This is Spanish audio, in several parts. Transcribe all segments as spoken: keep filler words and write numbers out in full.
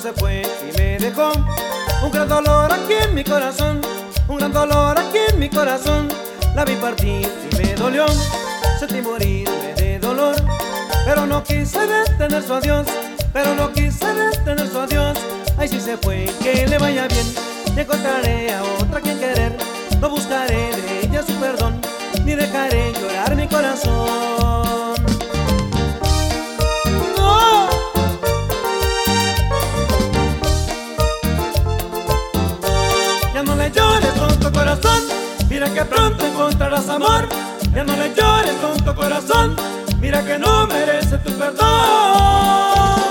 se fue y me dejó un gran dolor aquí en mi corazón, un gran dolor aquí en mi corazón. La vi partir y me dolió, sentí morirme de dolor, pero no quise detener su adiós, pero no quise detener su adiós. Ay, si se fue, que le vaya bien, y encontraré a otra quien querer. No buscaré de ella su perdón, ni dejaré llorar mi corazón. ¡No! Ya no le llores, tonto corazón, mira que pronto encontrarás amor. Ya no le llores, tonto corazón, mira que no merece tu perdón.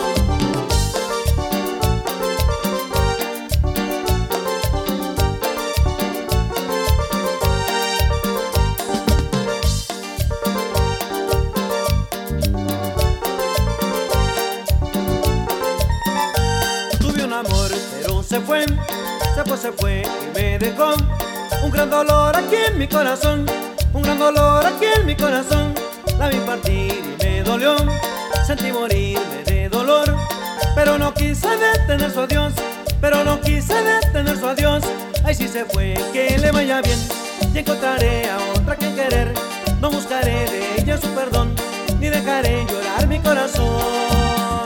Tuve un amor, pero se fue, se fue, se fue y me dejó un gran dolor aquí en mi corazón, un gran dolor aquí en mi corazón. La vi partir y me dolió, sentí morirme de dolor, pero no quise detener su adiós, pero no quise detener su adiós. Ay, si se fue, que le vaya bien, y encontraré a otra quien querer. No buscaré de ella su perdón, ni dejaré llorar mi corazón.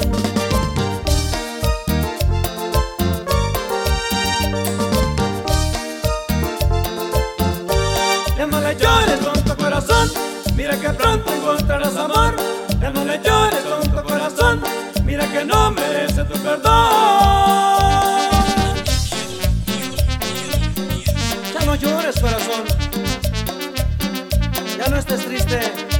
Ya no le llores, tonto corazón, mira que pronto encontrarás amor. Ya no le llores, tonto corazón, mira que no merece tu perdón. Ya no llores, corazón, ya no estés triste.